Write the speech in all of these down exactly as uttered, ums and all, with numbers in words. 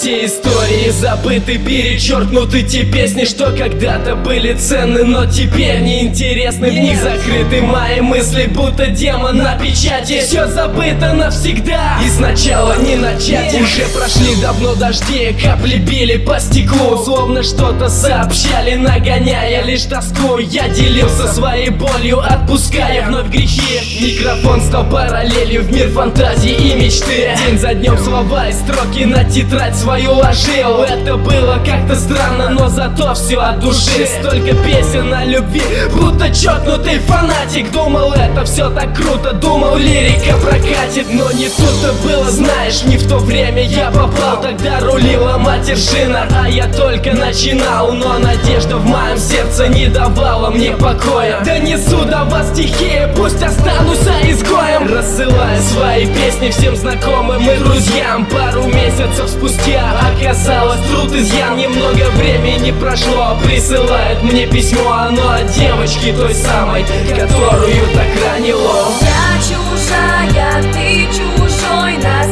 все истории забыты, перечеркнуты те песни, что когда-то были ценны, но теперь неинтересны. В них закрыты мои мысли, будто демон на печати. Все забыто навсегда, и сначала не начать. Уже прошли давно дожди, капли били по стеклу, словно что-то сообщали, нагоняя лишь тоску. Я делился своей болью, отпуская вновь грехи. Микрофон стал параллелью в мир фантазии и мечты. День за днем слова и строки на тетрадь свою ложил. Это было как-то странно, но зато все от души. Столько песен о любви, будто чокнутый фанатик. Думал, это все так круто, думал, лирика прокатит. Но не тут-то было, знаешь, не в то время я попал. Тогда рулила матершина, а я только начинал. Но надежда в моем сердце не давала мне покоя. Донесу до вас стихи, пусть останусь изгоем. Рассылая свои песни всем знакомым и друзьям. Пару месяцев спустя оказалось, труд изъян. Немного времени прошло, присылает мне письмо. Оно от девочки той самой, которую так ранило. Я чужая, ты чужой, нас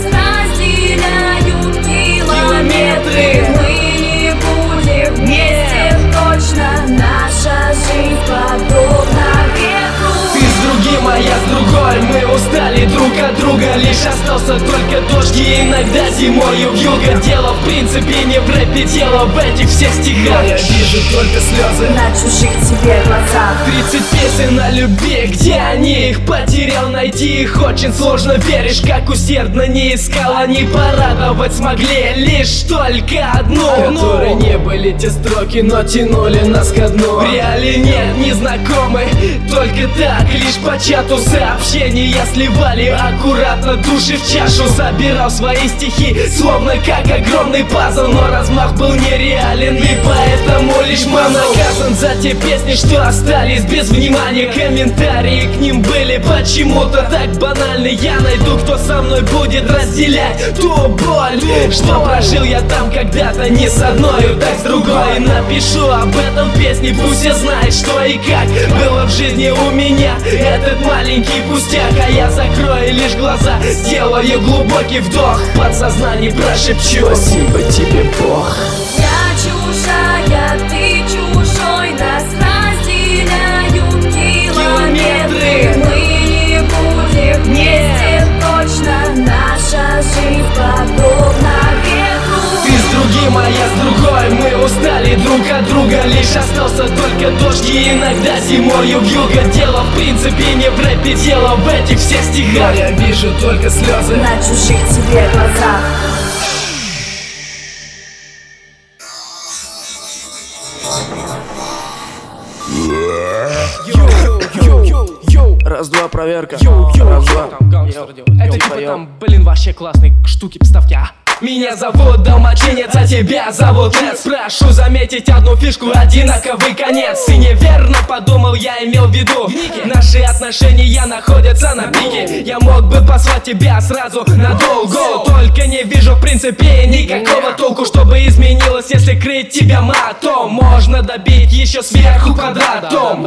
разделяют километры. Мы не будем вместе точно, наша жизнь подобна ветру. Ты с другим, а я с другой, мы устали друг от друга. Лишь остался только дождь и иногда зимою вьюга. Дело в принципе не в рэпе, дело в этих всех стихах. Я вижу только слезы на чужих тебе глазах. Тридцать песен о любви, где они? Их потерял, найти их очень сложно. Веришь, как усердно не искал, они порадовать смогли лишь только одну, которые не были те строки, но тянули нас ко дну. В реале нет, не знакомы, только так, лишь по чату сообщения сливали аккуратно души в чашу. Собирал свои стихи, словно как огромный пазл, но размах был нереален, и поэтому лишь ман наказан за те песни, что остались без внимания. Комментарии к ним были почему-то так банальны. Я найду, кто со мной будет разделять ту боль, что прожил я там когда-то не с одной, так с другой. И напишу об этом в песне, пусть все знают, что и как было в жизни у меня этот маленький пустяк. А я закрою лишь глаза, сделаю глубокий вдох, в подсознании прошепчу: спасибо тебе, Бог. Я чужая, ты чужой, нас разделяют километры. Мы не будем вместе точно, наша жизнь подобна ветру. Ты с другим, а я с другой, мы устали друг от друга. Лишь остался только дождь и иногда зимою вьюга. Дело в принципе не в рэпе, дело в этих всех стихах. Я вижу только слезы на чужих тебе глазах. Раз-два, проверка. Раз-два. Это типа там, блин, вообще классные штуки, поставки, а? Меня зовут Далматинец, а тебя зовут Эд. Спрошу заметить одну фишку, одинаковый конец. И неверно подумал, я имел в виду, наши отношения находятся на пике. Я мог бы послать тебя сразу надолго, только не вижу в принципе никакого толку. Чтобы изменилось, если крыть тебя матом, можно добить еще сверху квадратом.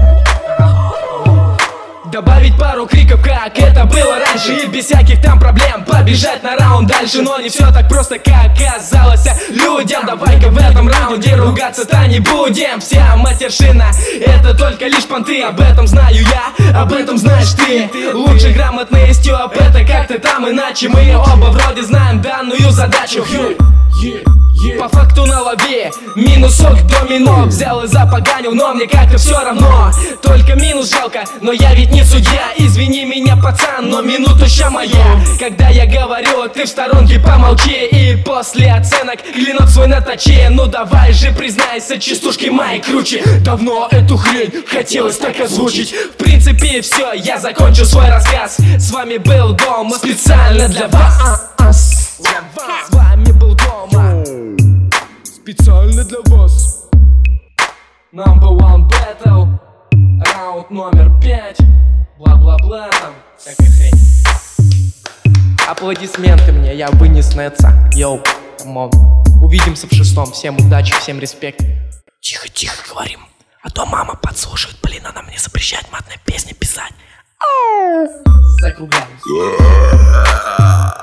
Добавить пару криков, как это было раньше, и без всяких там проблем побежать на раунд дальше. Но не все так просто, как казалось людям. Давай-ка в этом раунде ругаться-то не будем. Вся матершина — это только лишь понты. Об этом знаю я, об этом знаешь ты. Лучше грамотно и Стёп, это как-то там иначе. Мы оба вроде знаем данную задачу. По факту на лобе минусок домино. Взял и запоганил, но мне как-то все равно. Только минус жалко, но я ведь не судья. Извини меня, пацан, но минуту ща моя. Когда я говорю, ты в сторонке помолчи. И после оценок клинок свой наточи. Ну давай же признайся, частушки мои круче. Давно эту хрень хотелось так озвучить. В принципе все, я закончил свой рассказ. С вами был Дома специально для вас. С вами был Дома специально для вас. Number one battle, раунд номер пять. Бла-бла-бла там, всякая хрень. Аплодисменты мне, я вынес Нетса. Йоу, камон. Увидимся в шестом. Всем удачи, всем респект. Тихо-тихо говорим, а то мама подслушает. Блин, она мне запрещает матные песни писать. Закругляемся.